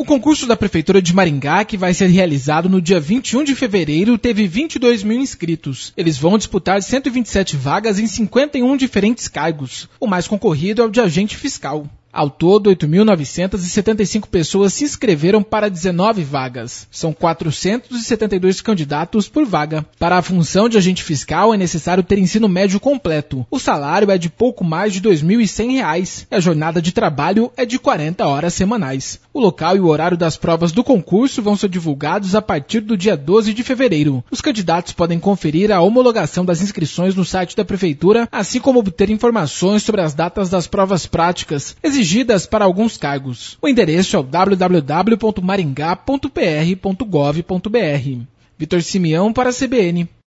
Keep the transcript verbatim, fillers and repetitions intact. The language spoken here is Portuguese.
concurso da Prefeitura de Maringá, que vai ser realizado no dia vinte e um de fevereiro, teve vinte e dois mil inscritos. Eles vão disputar cento e vinte e sete vagas em cinquenta e um diferentes cargos. O mais concorrido é o de agente fiscal. Ao todo, oito mil novecentas e setenta e cinco pessoas se inscreveram para dezenove vagas. São quatrocentos e setenta e dois candidatos por vaga. Para a função de agente fiscal é necessário ter ensino médio completo. O salário é de pouco mais de dois mil e cem reais e a jornada de trabalho é de quarenta horas semanais. O local e o horário das provas do concurso vão ser divulgados a partir do dia doze de fevereiro. Os candidatos podem conferir a homologação das inscrições no site da Prefeitura, assim como obter informações sobre as datas das provas práticas exigidas para alguns cargos. O endereço é o w w w ponto maringá ponto p r ponto gov ponto b r. Vitor Simeão para a C B N.